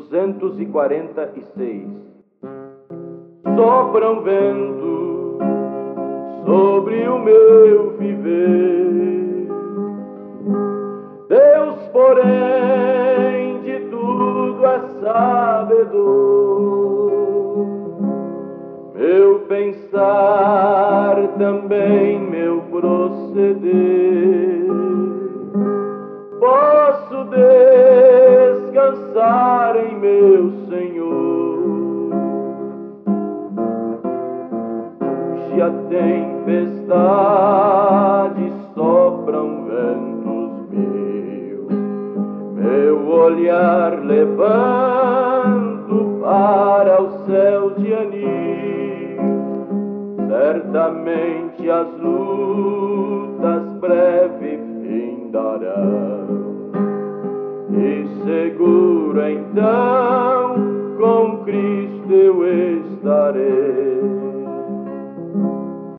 246. Sopra um vento sobre o meu viver, Deus, porém, de tudo é sabedor. Meu pensar, também meu proceder, posso descansar em meu Senhor. Se a tempestade sopram ventos meu olhar levanto para os céus de anil. Certamente as lutas breve fim darão, e seguro então com Cristo eu estarei.